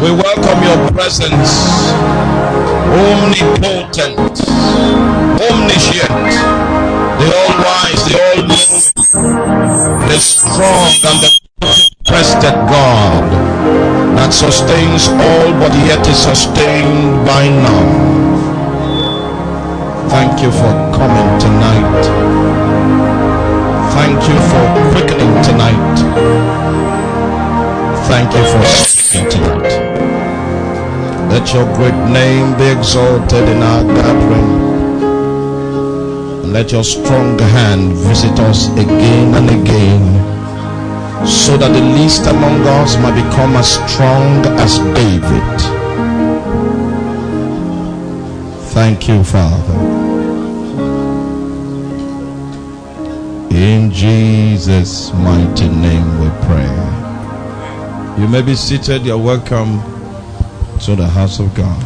We welcome your presence, omnipotent, omniscient, the all-wise, the all-knowing, the strong and the breasted God that sustains all but yet is sustained by none. Thank you for coming tonight. Thank you for quickening tonight. Thank you for speaking tonight. Let your great name be exalted in our gathering. And let your strong hand visit us again and again, so that the least among us might become as strong as David. Thank you, Father. In Jesus' mighty name we pray. You may be seated. You're welcome to the house of God.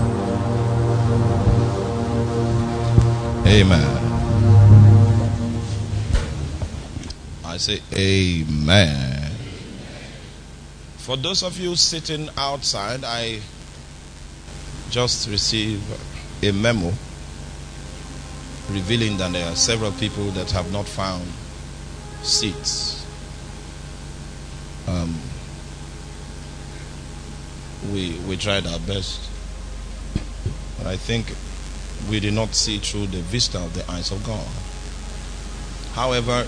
Amen. I say amen. For those of you sitting outside, I just received a memo revealing that there are several people that have not found seats. We tried our best, but I think we did not see through the vista of the eyes of God. However,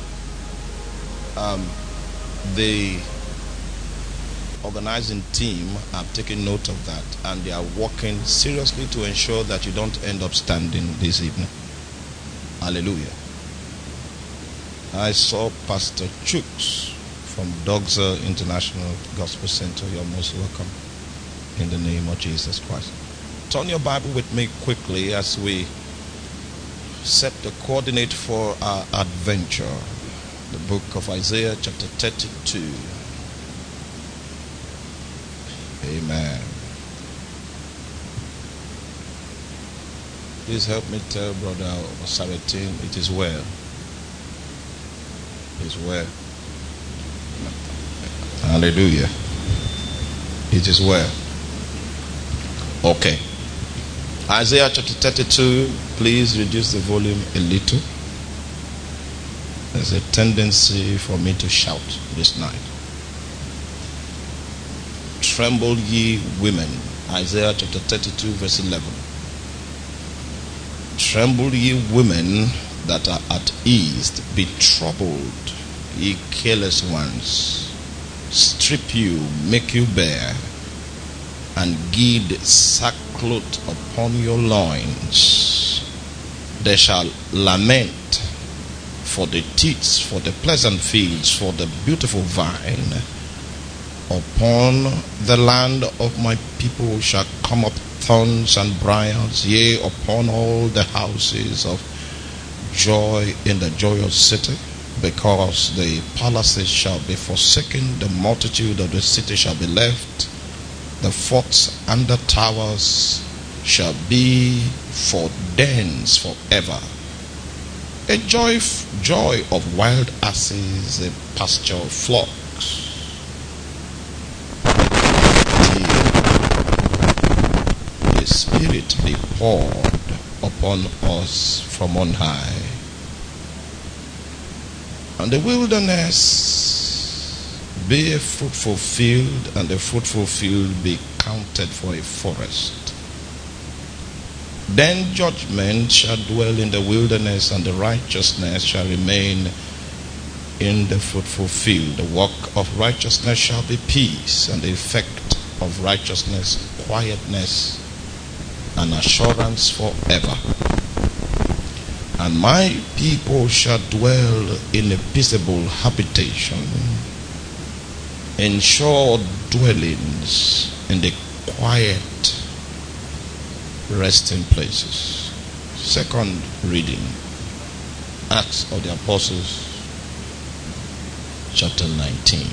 the organizing team have taken note of that, and they are working seriously to ensure that you don't end up standing this evening. Hallelujah. I saw Pastor Chooks from Dogza International Gospel Center. You're most welcome in the name of Jesus Christ. Turn your Bible with me quickly as we set the coordinate for our adventure. The book of Isaiah chapter 32. Amen. Please help me tell Brother Sabatin it is well. It is well. Hallelujah. It is well. Okay. Isaiah chapter 32. Please reduce the volume a little. There's a tendency for me to shout this night. Tremble ye women. Isaiah chapter 32 verse 11. Tremble ye women that are at ease. Be troubled, ye careless ones. Strip you, make you bare, and gird sackcloth upon your loins. They shall lament for the teats, for the pleasant fields, for the beautiful vine. Upon the land of my people shall come up thorns and briars, yea, upon all the houses of joy in the joyous city, because the palaces shall be forsaken, the multitude of the city shall be left, the forts and the towers shall be for dens forever. A joy of wild asses, a pasture of flocks. The Spirit be poured upon us from on high. And the wilderness be a fruitful field, and the fruitful field be counted for a forest. Then judgment shall dwell in the wilderness, and the righteousness shall remain in the fruitful field. The work of righteousness shall be peace, and the effect of righteousness quietness and assurance forever. And my people shall dwell in a peaceable habitation, in sure dwellings, in the quiet resting places. Second reading, Acts of the Apostles, chapter 19.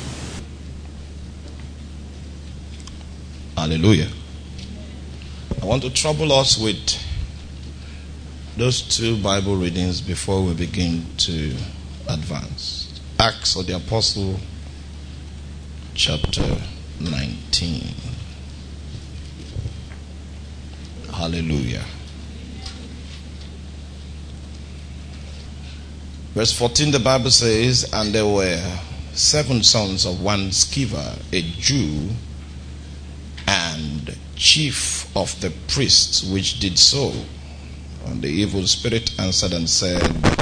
Hallelujah. I want to trouble us with those two Bible readings before we begin to advance. Acts of the Apostle, chapter 19. Hallelujah. Verse 14, the Bible says, and there were 7 sons of one Sceva, a Jew, and chief of the priests which did so. And the evil spirit answered and said,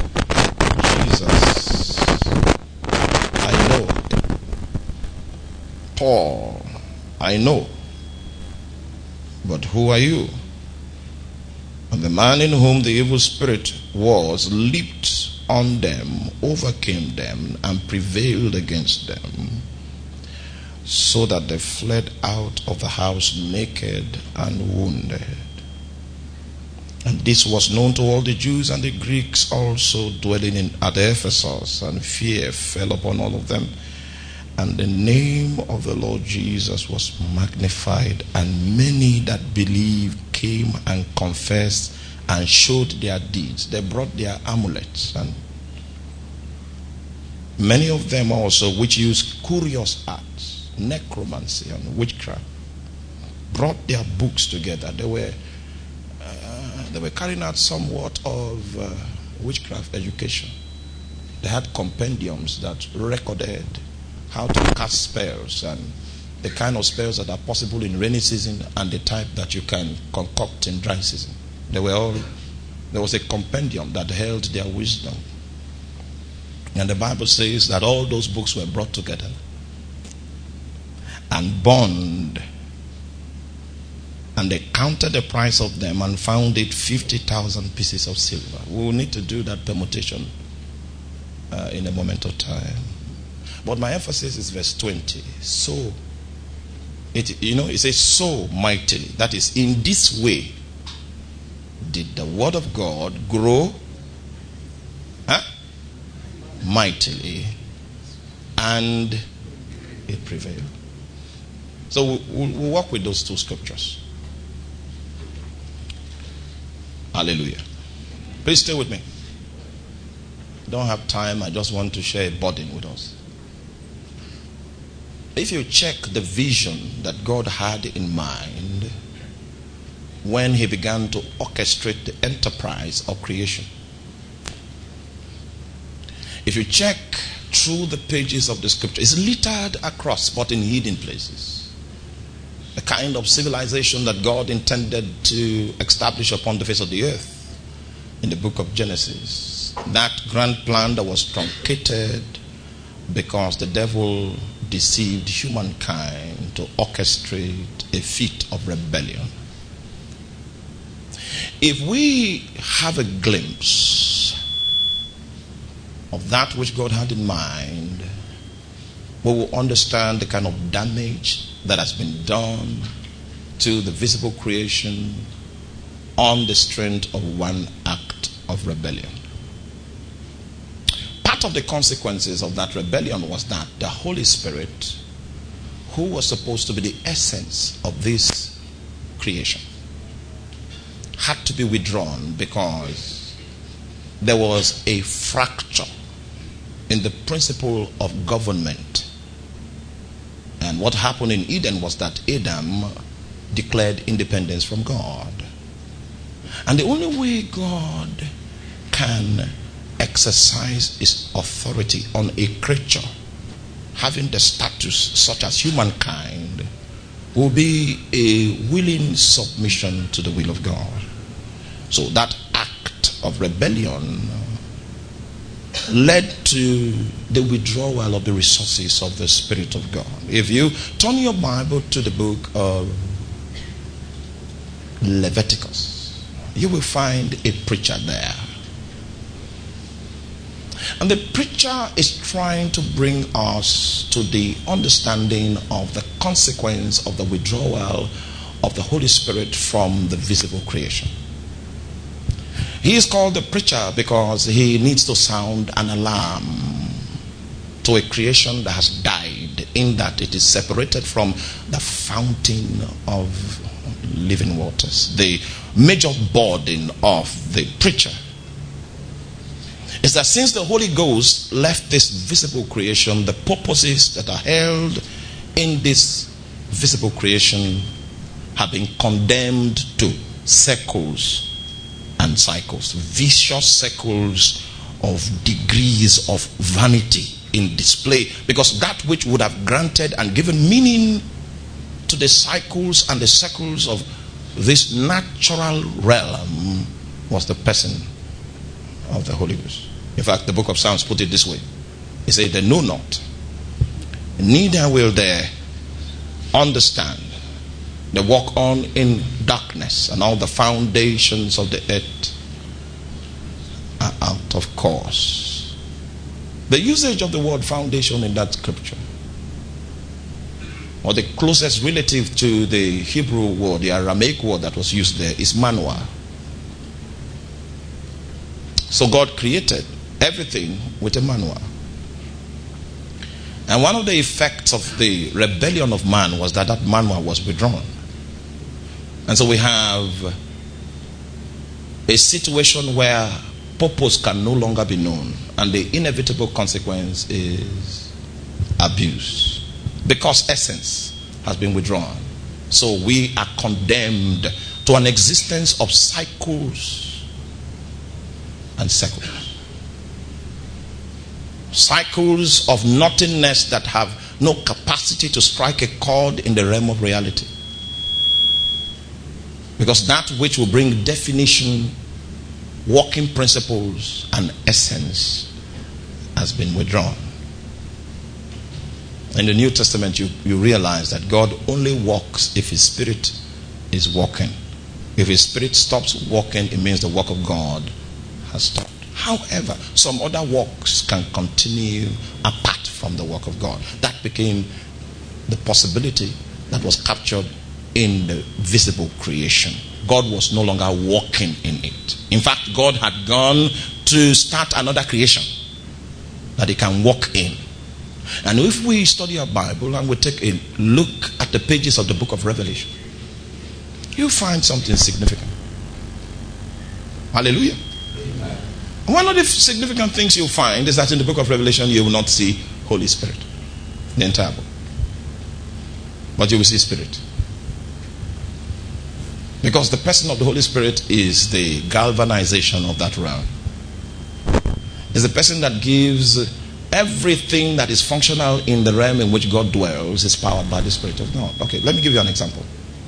Jesus, I know. Paul, I know. But who are you? And the man in whom the evil spirit was leaped on them, overcame them, and prevailed against them, so that they fled out of the house naked and wounded. And this was known to all the Jews and the Greeks also dwelling at Ephesus, and fear fell upon all of them. And the name of the Lord Jesus was magnified, and many that believed came and confessed and showed their deeds. They brought their amulets, and many of them also, which used curious arts, necromancy and witchcraft, brought their books together. They were carrying out somewhat of witchcraft education. They had compendiums that recorded how to cast spells and the kind of spells that are possible in rainy season and the type that you can concoct in dry season. There was a compendium that held their wisdom. And the Bible says that all those books were brought together and burned. And they counted the price of them and found it 50,000 pieces of silver. We will need to do that permutation in a moment of time. But my emphasis is verse 20. So, it says so mightily. That is, in this way did the word of God grow mightily, and it prevailed. So we'll work with those 2 scriptures. Hallelujah. Please stay with me. Don't have time. I just want to share a burden with us. If you check the vision that God had in mind when he began to orchestrate the enterprise of creation, if you check through the pages of the scripture, it's littered across, but in hidden places. The kind of civilization that God intended to establish upon the face of the earth in the book of Genesis. That grand plan that was truncated because the devil deceived humankind to orchestrate a feat of rebellion. If we have a glimpse of that which God had in mind, we will understand the kind of damage that has been done to the visible creation on the strength of one act of rebellion. Part of the consequences of that rebellion was that the Holy Spirit, who was supposed to be the essence of this creation, had to be withdrawn because there was a fracture in the principle of government. And what happened in Eden was that Adam declared independence from God. And the only way God can exercise his authority on a creature having the status such as humankind will be a willing submission to the will of God. So that act of rebellion led to the withdrawal of the resources of the Spirit of God. If you turn your Bible to the book of Leviticus, you will find a preacher there. And the preacher is trying to bring us to the understanding of the consequence of the withdrawal of the Holy Spirit from the visible creation. He is called the preacher because he needs to sound an alarm to a creation that has died, in that it is separated from the fountain of living waters. The major burden of the preacher is that since the Holy Ghost left this visible creation, the purposes that are held in this visible creation have been condemned to circles and cycles, vicious circles of degrees of vanity in display, because that which would have granted and given meaning to the cycles and the circles of this natural realm was the person of the Holy Ghost. In fact, the book of Psalms put it this way. It said, they know not, neither will they understand. They walk on in darkness, and all the foundations of the earth are out of course. The usage of the word foundation in that scripture, or the closest relative to the Hebrew word, the Aramaic word that was used there, is manual. So God created everything with a manual. And one of the effects of the rebellion of man was that that manual was withdrawn. And so we have a situation where purpose can no longer be known, and the inevitable consequence is abuse, because essence has been withdrawn. So we are condemned to an existence of cycles and circles. Cycles of nothingness that have no capacity to strike a chord in the realm of reality. Because that which will bring definition, working principles, and essence has been withdrawn. In the New Testament, you realize that God only walks if His Spirit is walking. If His Spirit stops walking, it means the work of God has stopped. However, some other works can continue apart from the work of God. That became the possibility that was captured in the visible creation. God was no longer walking in it. In fact, God had gone to start another creation that He can walk in. And if we study our Bible and we take a look at the pages of the book of Revelation, you find something significant. Hallelujah. Amen. One of the significant things you'll find is that in the book of Revelation you will not see Holy Spirit, the entire book, but you will see Spirit. Because the person of the Holy Spirit is the galvanization of that realm. It's the person that gives everything that is functional in the realm in which God dwells is powered by the Spirit of God. Okay, let me give you an example.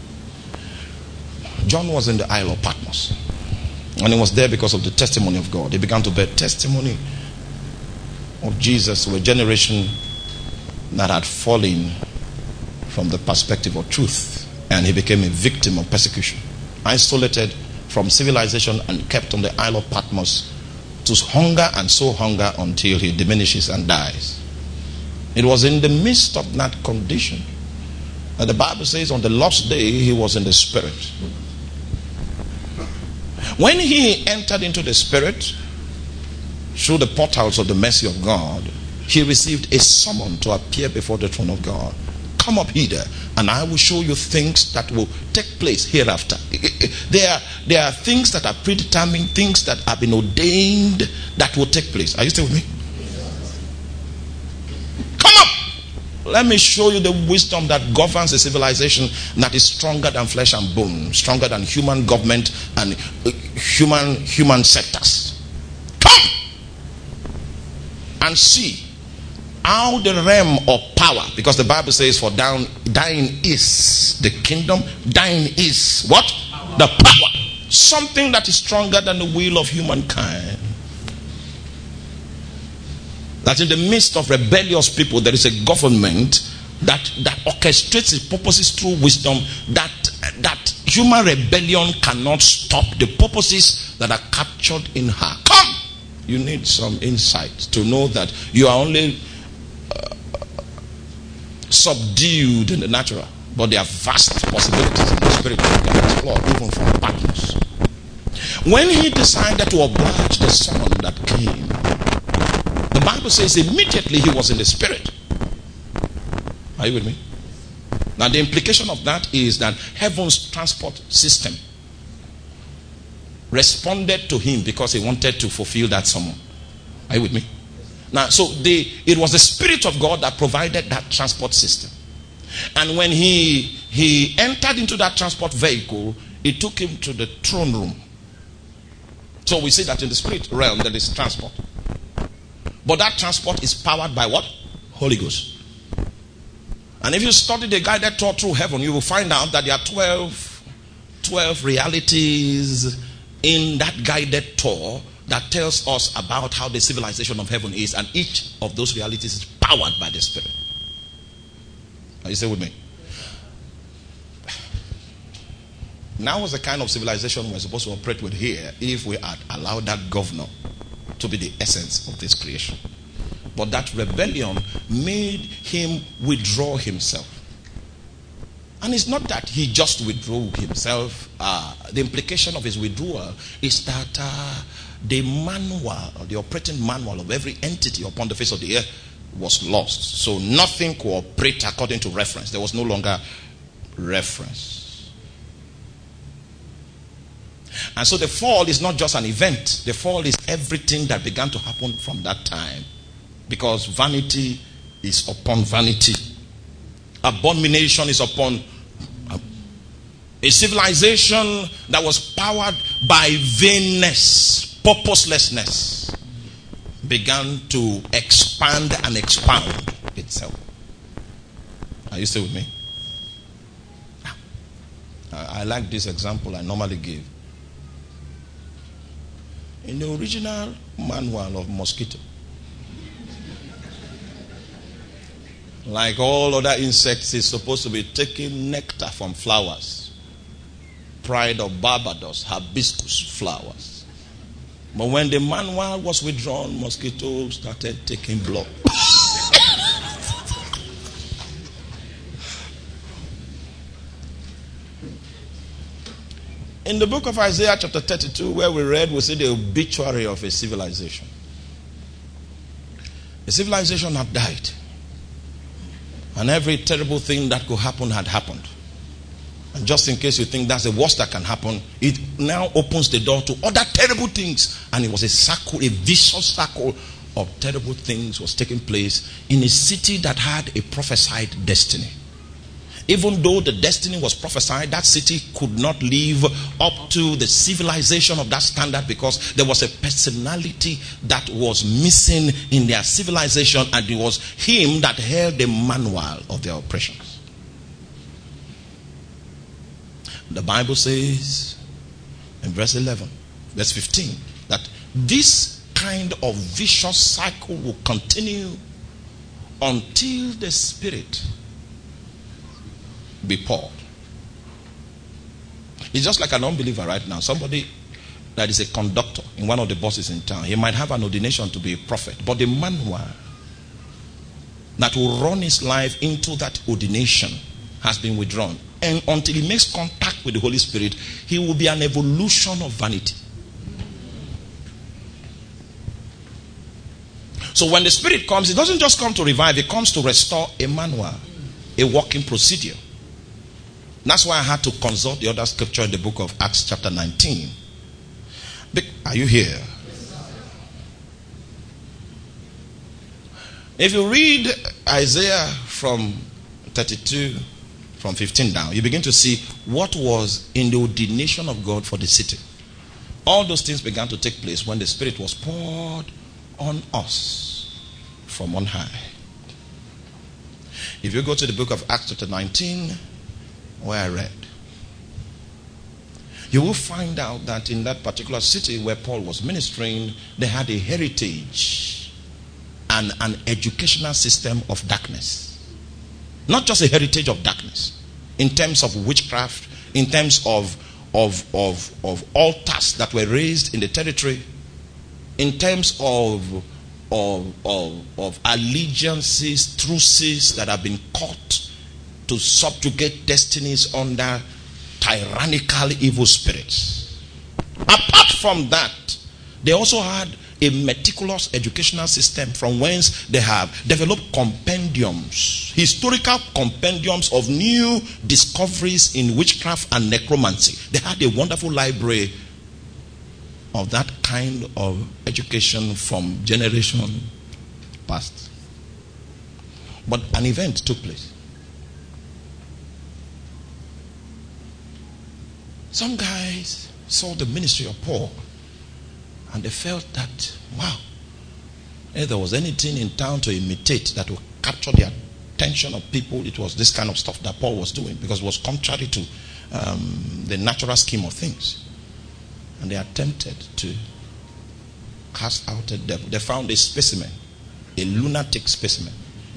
John was in the Isle of Patmos, and he was there because of the testimony of God. He began to bear testimony of Jesus to a generation that had fallen from the perspective of truth, and he became a victim of persecution, isolated from civilization and kept on the Isle of Patmos to hunger and so hunger until he diminishes and dies. It was in the midst of that condition that the Bible says on the last day he was in the Spirit. When he entered into the Spirit through the portals of the mercy of God, he received a summons to appear before the throne of God. Come up hither, and I will show you things that will take place hereafter. There are things that are predetermined, things that have been ordained that will take place. Are you still with me? Come up! Let me show you the wisdom that governs a civilization that is stronger than flesh and bone, stronger than human government and human sectors. Come and see how the realm of power, because the Bible says for thine is the kingdom, thine is what? Power. The power. Something that is stronger than the will of humankind. That in the midst of rebellious people there is a government that orchestrates its purposes through wisdom, that human rebellion cannot stop the purposes that are captured in her. Come! You need some insight to know that you are only subdued in the natural, but there are vast possibilities in the spirit that you can explore, even from Patmos. When he decided to oblige the son that came, the Bible says immediately he was in the Spirit. Are you with me? Now the implication of that is that heaven's transport system responded to him because he wanted to fulfill that summons. Are you with me? Now, so it was the Spirit of God that provided that transport system. And when he entered into that transport vehicle, He took him to the throne room. So we see that in the spirit realm there is transport. But that transport is powered by what? Holy Ghost. And if you study the guided tour through heaven, you will find out that there are 12 realities in that guided tour that tells us about how the civilization of heaven is, and each of those realities is powered by the Spirit. Are you still with me? Now was the kind of civilization we're supposed to operate with here if we had allowed that governor to be the essence of this creation. But that rebellion made him withdraw himself. And it's not that he just withdrew himself. The implication of his withdrawal is that the manual, the operating manual of every entity upon the face of the earth was lost. So nothing could operate according to reference. There was no longer reference. And so the fall is not just an event. The fall is everything that began to happen from that time. Because vanity is upon vanity. Abomination is upon a civilization that was powered by vainness, purposelessness, began to expand and expound itself. Are you still with me? I like this example I normally give. In the original manual of mosquito, like all other insects, is supposed to be taking nectar from flowers. Pride of Barbados, hibiscus flowers. But when the manual was withdrawn, mosquitoes started taking blood. In the book of Isaiah chapter 32, where we read, we see the obituary of a civilization. A civilization had died. And every terrible thing that could happen had happened. And just in case you think that's the worst that can happen, it now opens the door to other terrible things. And it was a circle, a vicious circle of terrible things was taking place in a city that had a prophesied destiny. Even though the destiny was prophesied, that city could not live up to the civilization of that standard because there was a personality that was missing in their civilization, and it was him that held the manual of their operations. The Bible says in verse 11, verse 15, that this kind of vicious cycle will continue until the Spirit be poured. It's just like an unbeliever right now. Somebody that is a conductor in one of the buses in town. He might have an ordination to be a prophet, but the manual that will run his life into that ordination has been withdrawn. And until he makes contact with the Holy Spirit, he will be an evolution of vanity. So when the Spirit comes, it doesn't just come to revive, it comes to restore a manual, a working procedure. That's why I had to consult the other scripture in the book of Acts chapter 19. Are you here? If you read Isaiah from 32, from 15 down, you begin to see what was in the ordination of God for the city. All those things began to take place when the Spirit was poured on us from on high. If you go to the book of Acts chapter 19, where I read, you will find out that in that particular city where Paul was ministering, they had a heritage and an educational system of darkness. Not just a heritage of darkness in terms of witchcraft, in terms of altars that were raised in the territory, in terms of allegiances, truces that have been cut to subjugate destinies under tyrannical evil spirits. Apart from that, they also had a meticulous educational system from whence they have developed compendiums, historical compendiums of new discoveries in witchcraft and necromancy. They had a wonderful library of that kind of education from generation past. But an event took place. Some guys saw the ministry of Paul and they felt that, wow, if there was anything in town to imitate that would capture the attention of people, it was this kind of stuff that Paul was doing, because it was contrary to the natural scheme of things. And they attempted to cast out a devil. They found a specimen, a lunatic specimen.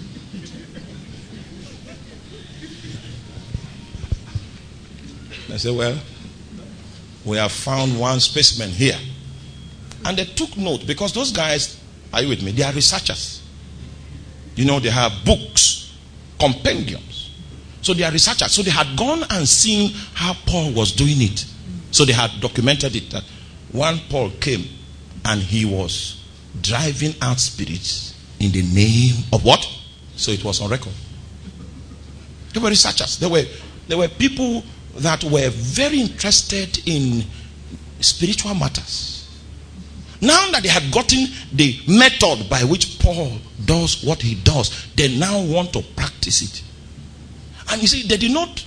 They said, well, we have found one specimen here. And they took note, because those guys, are you with me? They are researchers. You know, they have books, compendiums. So they are researchers. So they had gone and seen how Paul was doing it. So they had documented it, that one Paul came and he was driving out spirits in the name of what? So it was on record. They were researchers. They were people that were very interested in spiritual matters. Now that they had gotten the method by which Paul does what he does, they now want to practice it. And you see, they did not.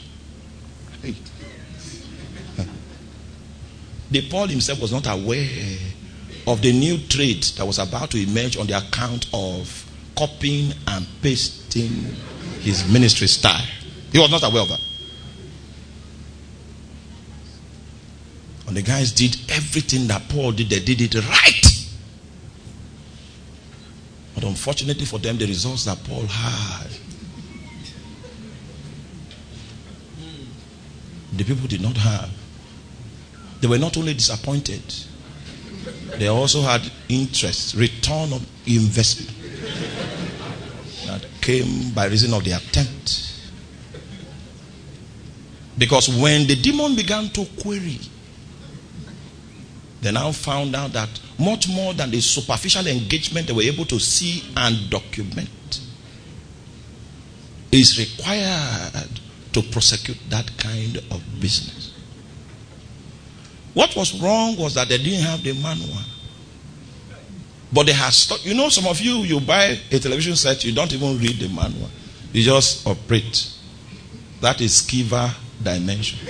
Paul himself was not aware of the new trade that was about to emerge on the account of copying and pasting his ministry style. He was not aware of that. And the guys did everything that Paul did. They did it right. But unfortunately for them, the results that Paul had, the people did not have. They were not only disappointed, they also had interest, return of investment that came by reason of the attempt. Because when the demon began to query, they now found out that much more than the superficial engagement they were able to see and document is required to prosecute that kind of business. What was wrong was that they didn't have the manual. But they had stuck. You know, some of you buy a television set, you don't even read the manual. You just operate. That is Skiva dimension.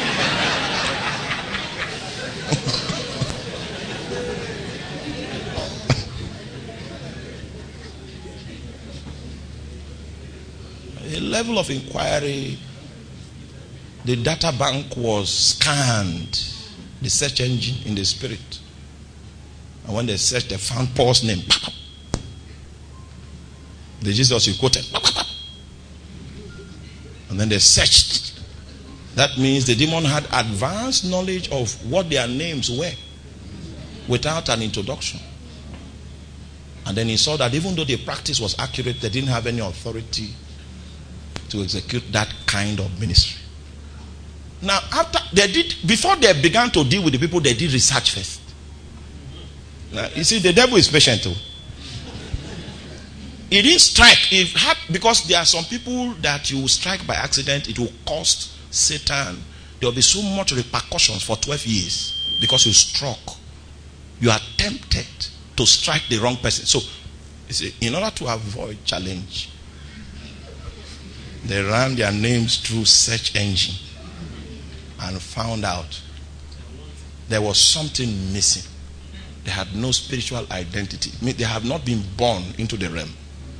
A level of inquiry, the data bank was scanned, the search engine in the spirit. And when they searched, they found Paul's name. The Jesus you quoted. And then they searched. That means the demon had advanced knowledge of what their names were without an introduction. And then he saw that even though the practice was accurate, they didn't have any authority to execute that kind of ministry. Now, before they began to deal with the people, they did research first. Now, you see, the devil is patient too. He didn't strike. Because there are some people that you will strike by accident, it will cost Satan. There will be so much repercussions for 12 years because you struck. You are tempted to strike the wrong person. So, you see, in order to avoid challenge, they ran their names through search engine and found out there was something missing. They had no spiritual identity. I mean, they have not been born into the realm.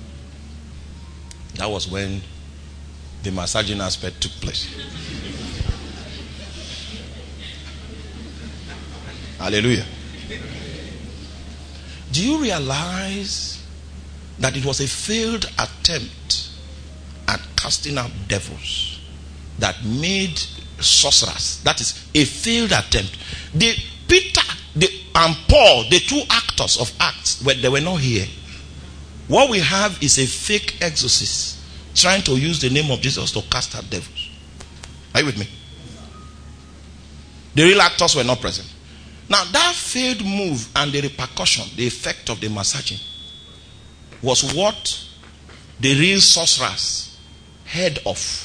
That was when the massaging aspect took place. Hallelujah. Do you realize that it was a failed attempt at casting out devils that made sorcerers? That is a failed attempt. Peter and Paul, the two actors of Acts, they were not here. What we have is a fake exorcist trying to use the name of Jesus to cast out devils. Are you with me? The real actors were not present. Now that failed move and the repercussion, the effect of the massaging, was what the real sorcerers heard of.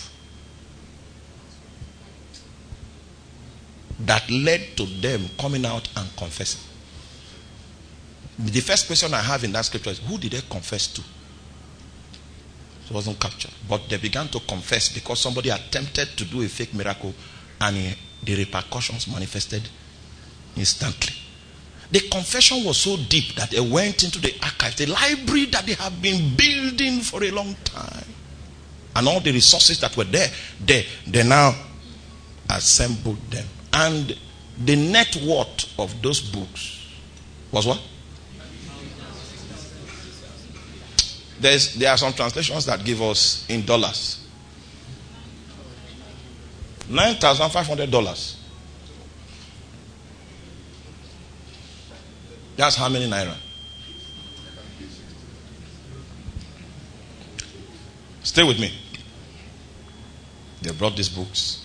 That led to them coming out and confessing. The first question I have in that scripture is, who did they confess to? It wasn't captured. But they began to confess because somebody attempted to do a fake miracle and the repercussions manifested instantly. The confession was so deep that they went into the archives, the library that they have been building for a long time. And all the resources that were there, they now assembled them. And the net worth of those books was what? There are some translations that give us in dollars. $9,500. That's how many naira? Stay with me. They brought these books,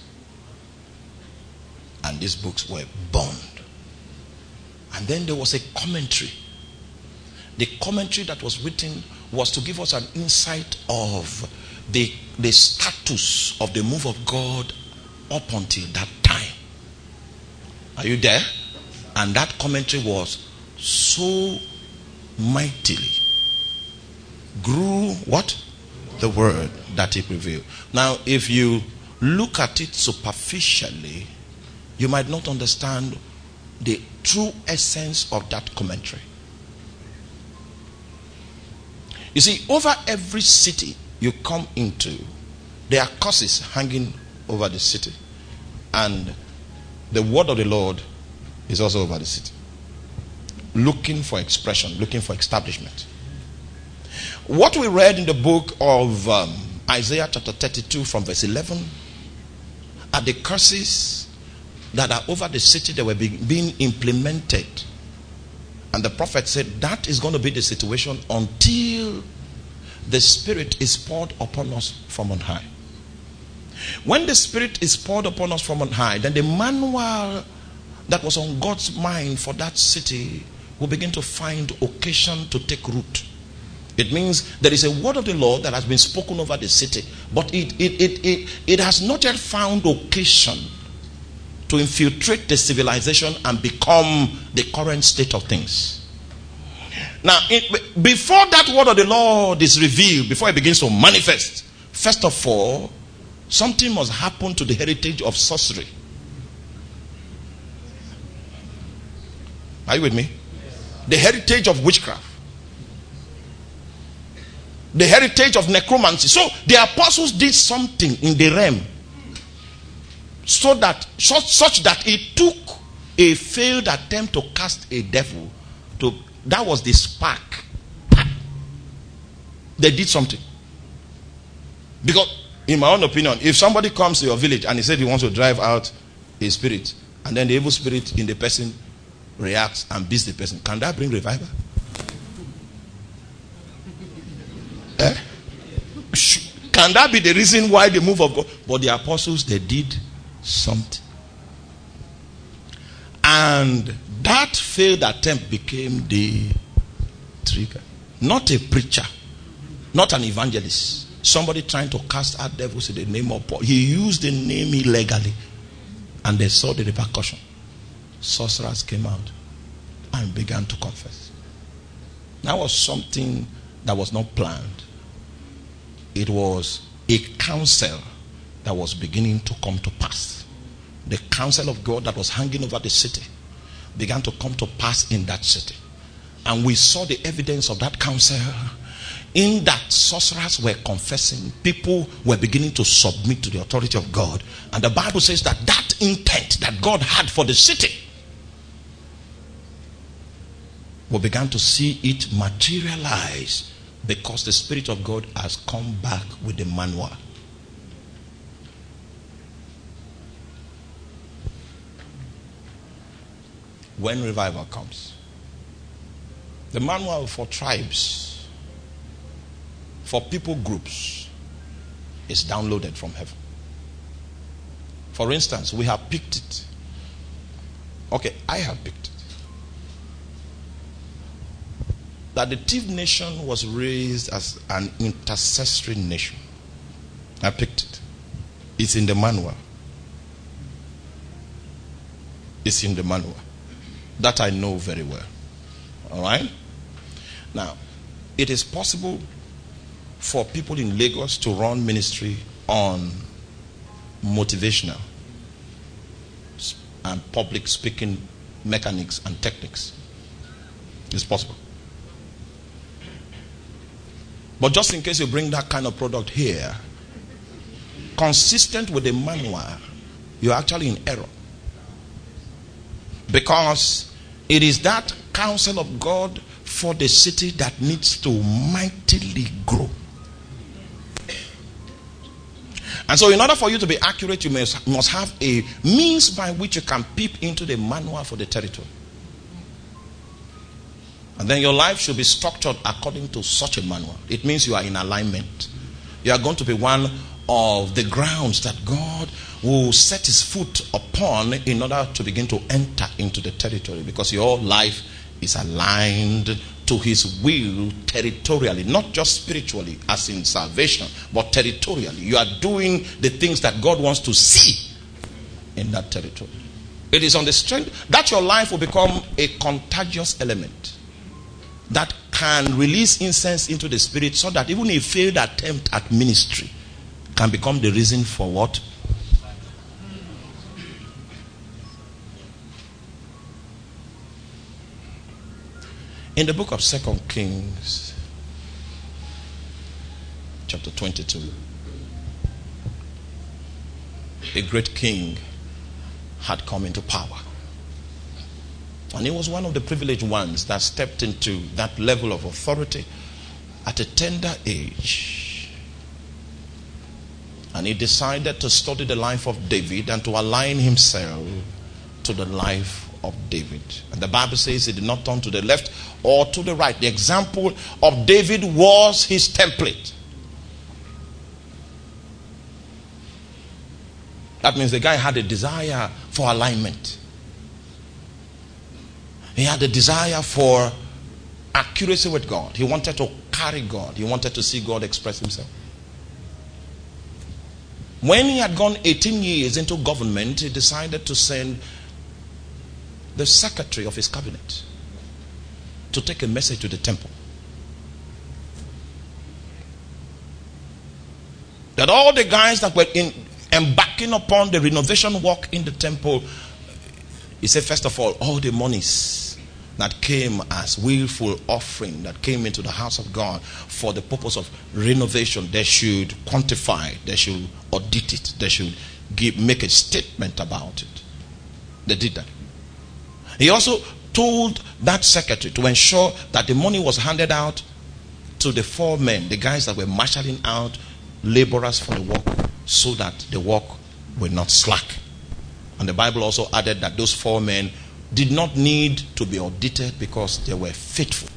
and these books were burned. And then there was a commentary. The commentary that was written was to give us an insight of the status of the move of God up until that time. Are you there? And that commentary was so mightily grew what? The word that he prevailed. Now, if you look at it superficially, you might not understand the true essence of that commentary. You see, over every city you come into, there are curses hanging over the city. And the word of the Lord is also over the city. Looking for expression, looking for establishment. What we read in the book of Isaiah chapter 32 from verse 11 are the curses that are over the city that were being implemented. And the prophet said that is going to be the situation until the Spirit is poured upon us from on high. When the Spirit is poured upon us from on high, then the manual that was on God's mind for that city will begin to find occasion to take root. It means there is a word of the Lord that has been spoken over the city, but it has not yet found occasion to infiltrate the civilization and become the current state of things. Now, before that word of the Lord is revealed, before it begins to manifest, first of all, something must happen to the heritage of sorcery. Are you with me? The heritage of witchcraft. The heritage of necromancy. So the apostles did something in the realm such that it took a failed attempt to cast a devil to, that was the spark. They did something. Because in my own opinion, if somebody comes to your village and he said he wants to drive out a spirit, and then the evil spirit in the person reacts and beats the person, can that bring revival? Can that be the reason why the move of God? But the apostles, they did something. And that failed attempt became the trigger. Not a preacher, not an evangelist, somebody trying to cast out devils in the name of Paul. He used the name illegally, and they saw the repercussion. Sorcerers came out and began to confess. That was something that was not planned. It was a counsel that was beginning to come to pass. The counsel of God that was hanging over the city began to come to pass in that city. And we saw the evidence of that counsel in that sorcerers were confessing. People were beginning to submit to the authority of God. And the Bible says that that intent that God had for the city, we began to see it materialize because the Spirit of God has come back with the manual. When revival comes, the manual for tribes, for people groups, is downloaded from heaven. For instance, we have picked it. Okay, I have picked it. That the Tiv nation was raised as an intercessory nation. I picked it. It's in the manual. It's in the manual. That I know very well. All right? Now, it is possible for people in Lagos to run ministry on motivational. and public speaking mechanics and techniques. It's possible. But just in case you bring that kind of product here, consistent with the manual, you're actually in error. Because it is that counsel of God for the city that needs to mightily grow. And so in order for you to be accurate, you must have a means by which you can peep into the manual for the territory. And then your life should be structured according to such a manual. It means you are in alignment. You are going to be one of the grounds that God will set his foot upon in order to begin to enter into the territory, because your life is aligned to his will territorially, not just spiritually as in salvation, but territorially. You are doing the things that God wants to see in that territory. It is on the strength that your life will become a contagious element that can release incense into the spirit, so that even a failed attempt at ministry can become the reason for what? In the book of 2 Kings, chapter 22, a great king had come into power. And he was one of the privileged ones that stepped into that level of authority at a tender age. And he decided to study the life of David and to align himself to the life of David. And the Bible says he did not turn to the left or to the right. The example of David was his template. That means the guy had a desire for alignment. He had a desire for accuracy with God. He wanted to carry God. He wanted to see God express himself. When he had gone 18 years into government, he decided to send the secretary of his cabinet to take a message to the temple. That all the guys that were embarking upon the renovation work in the temple, he said, first of all the monies that came as willful offering that came into the house of God for the purpose of renovation, they should quantify it, they should audit it, they should make a statement about it. They did that. He also told that secretary to ensure that the money was handed out to the 4 men, the guys that were marshalling out laborers for the work, so that the work will not slack. And the Bible also added that those 4 men did not need to be audited because they were faithful.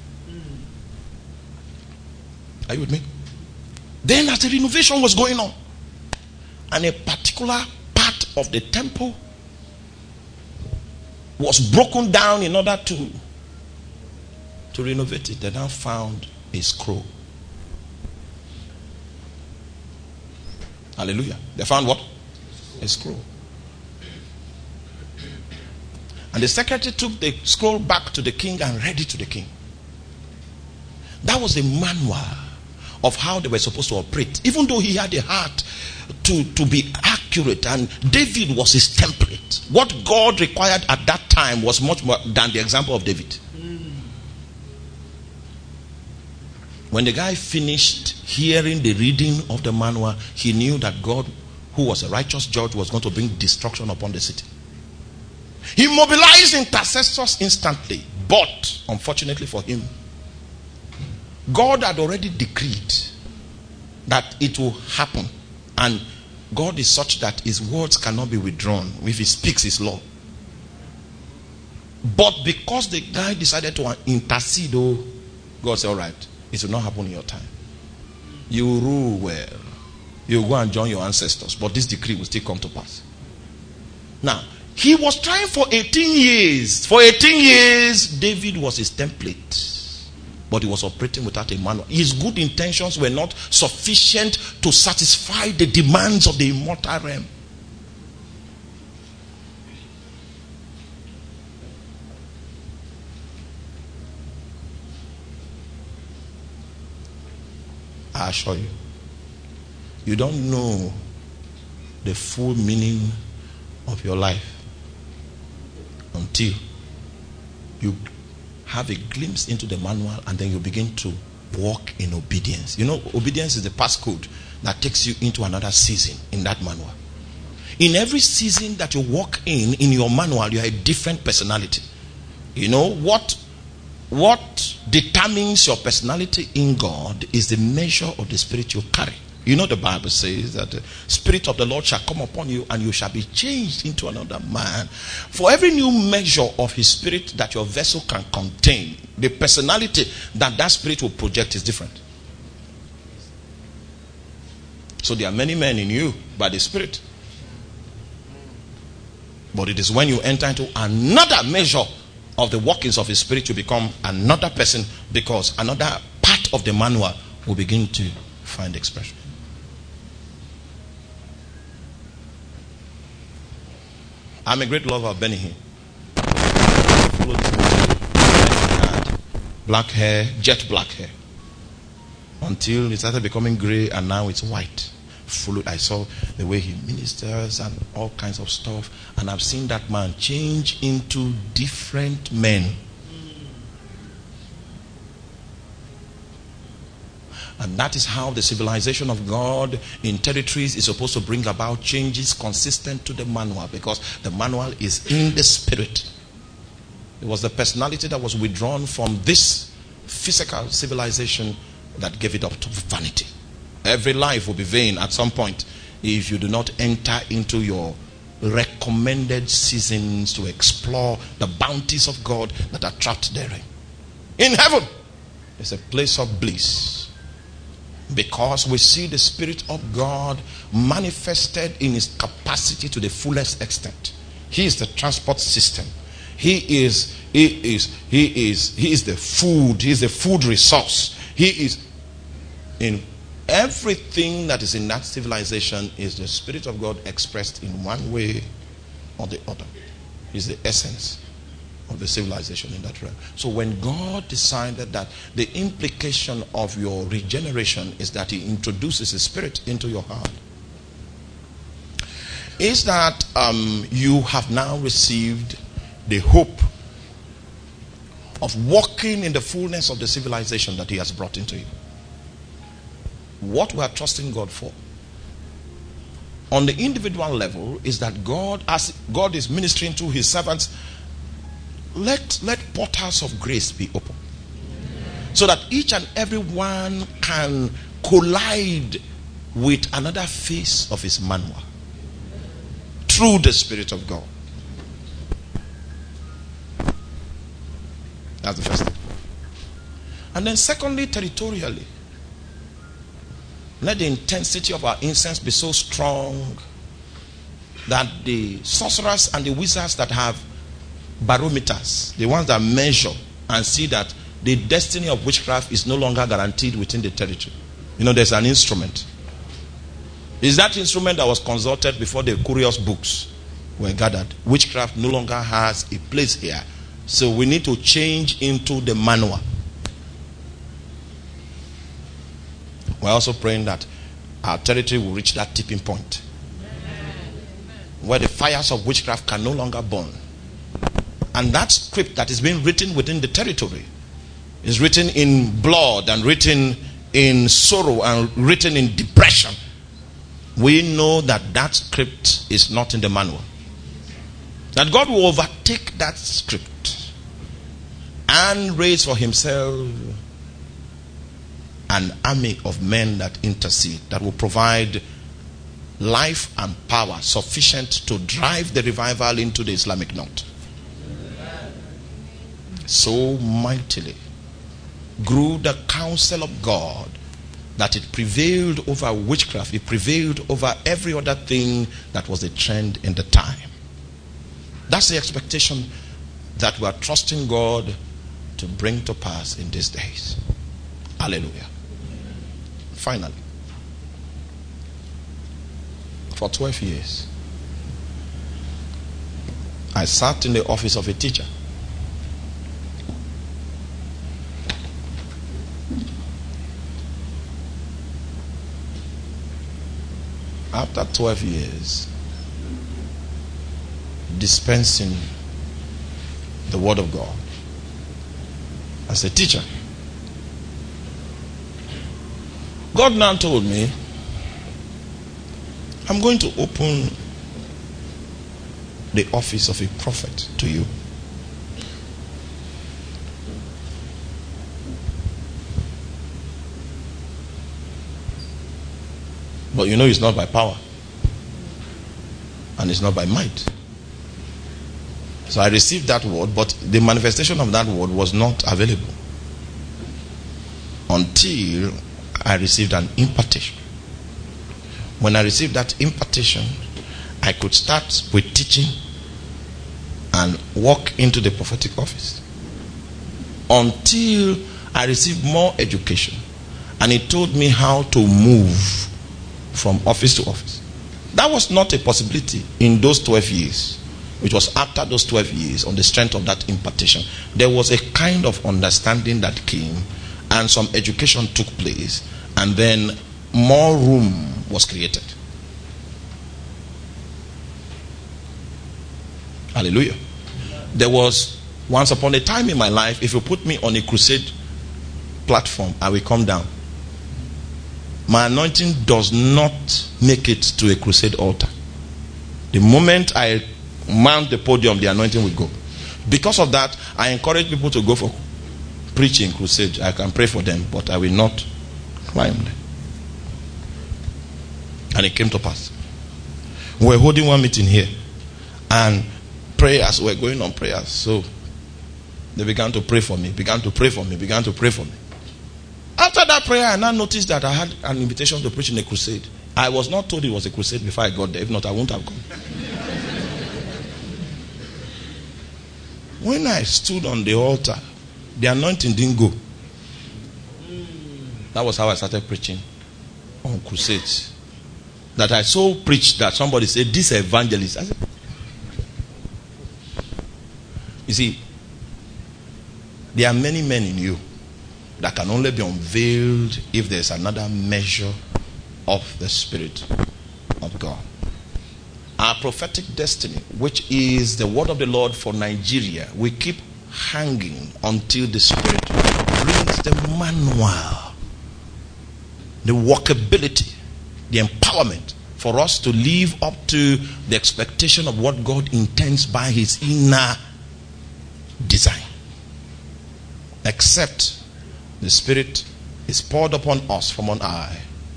Are you with me? Then as the renovation was going on, and a particular part of the temple was broken down in order to renovate it, they now found a scroll. Hallelujah. They found what? A scroll. And the secretary took the scroll back to the king and read it to the king. That was the manual of how they were supposed to operate. Even though he had a heart to be accurate, and David was his template. What God required at that time was much more than the example of David. When the guy finished hearing the reading of the manual, he knew that God, who was a righteous judge, was going to bring destruction upon the city. He mobilized intercessors instantly. But, unfortunately for him, God had already decreed that it will happen. And God is such that his words cannot be withdrawn. If he speaks his law. But because the guy decided to intercede, God said, all right, it will not happen in your time. You rule well. You go and join your ancestors. But this decree will still come to pass. Now, he was trying for 18 years. For 18 years, David was his template. But he was operating without a manual. His good intentions were not sufficient to satisfy the demands of the immortal realm. I assure you, you don't know the full meaning of your life until you have a glimpse into the manual and then you begin to walk in obedience. You know, obedience is the passcode that takes you into another season in that manual. In every season that you walk in your manual, you are a different personality. You know, what determines your personality in God is the measure of the spirit you carry. You know, the Bible says that the Spirit of the Lord shall come upon you and you shall be changed into another man. For every new measure of his spirit that your vessel can contain, the personality that spirit will project is different. So there are many men in you by the Spirit. But it is when you enter into another measure of the workings of his spirit, you become another person, because another part of the manual will begin to find expression. I'm a great lover of Benny Hinn. Black hair, jet black hair, until it started becoming gray and now it's white. I saw the way he ministers and all kinds of stuff, and I've seen that man change into different men. And that is how the civilization of God in territories is supposed to bring about changes consistent to the manual, because the manual is in the spirit. It was the personality that was withdrawn from this physical civilization that gave it up to vanity. Every life will be vain at some point if you do not enter into your recommended seasons to explore the bounties of God that are trapped therein. In heaven is a place of bliss, because we see the Spirit of God manifested in his capacity to the fullest extent. He is the transport system. He is the food. He is the food resource. He is in everything that is in that civilization. Is the Spirit of God expressed in one way or the other. He's the essence of the civilization in that realm. So when God decided that the implication of your regeneration is that he introduces his spirit into your heart, is that you have now received the hope of walking in the fullness of the civilization that he has brought into you. What we are trusting God for on the individual level is that God, as God is ministering to his servants, let portals of grace be open, so that each and every one can collide with another face of his manual through the Spirit of God. That's the first thing. And then secondly, territorially, let the intensity of our incense be so strong that the sorcerers and the wizards that have barometers, the ones that measure and see that the destiny of witchcraft is no longer guaranteed within the territory. You know, there's an instrument. Is that instrument that was consulted before the curious books were gathered. Witchcraft no longer has a place here. So we need to change into the manual. We're also praying that our territory will reach that tipping point where the fires of witchcraft can no longer burn. And that script that is being written within the territory is written in blood and written in sorrow and written in depression. We know that that script is not in the manual. That God will overtake that script and raise for himself an army of men that intercede, that will provide life and power sufficient to drive the revival into the Islamic North. So mightily grew the counsel of God that it prevailed over witchcraft. It prevailed over every other thing that was the trend in the time. That's the expectation that we are trusting God to bring to pass in these days. Hallelujah. Finally, for 12 years, I sat in the office of a teacher. After 12 years, dispensing the word of God as a teacher. God now told me, I'm going to open the office of a prophet to you. But you know it's not by power. And it's not by might. So I received that word, but the manifestation of that word was not available until I received an impartation. When I received that impartation, I could start with teaching and walk into the prophetic office. Until I received more education, and it told me how to move from office to office. That was not a possibility in those 12 years. It was after those 12 years, on the strength of that impartation, there was a kind of understanding that came, and some education took place, and then more room was created. Hallelujah. There was once upon a time in my life, if you put me on a crusade platform, I will come down. My anointing does not make it to a crusade altar. The moment I mount the podium, the anointing will go. Because of that, I encourage people to go for preaching crusade. I can pray for them, but I will not climb them. And it came to pass. We were holding one meeting here, and prayers were going on prayers. So they began to pray for me, began to pray for me. After that prayer, I now noticed that I had an invitation to preach in a crusade. I was not told it was a crusade before I got there. If not, I wouldn't have gone. When I stood on the altar, the anointing didn't go. That was how I started preaching on crusades. That I so preached that somebody said, this evangelist. I said, you see, there are many men in you that can only be unveiled if there's another measure of the Spirit of God. Our prophetic destiny, which is the word of the Lord for Nigeria, we keep hanging until the Spirit brings the manual, the workability, the empowerment for us to live up to the expectation of what God intends by His inner design. Except the Spirit is poured upon us from on high.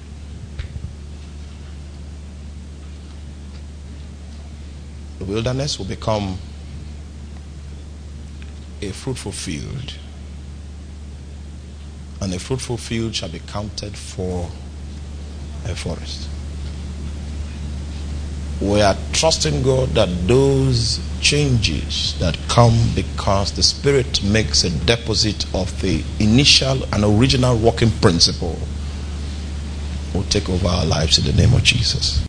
The wilderness will become a fruitful field, and a fruitful field shall be counted for a forest. We are trusting God that those changes that come because the Spirit makes a deposit of the initial and original working principle will take over our lives in the name of Jesus.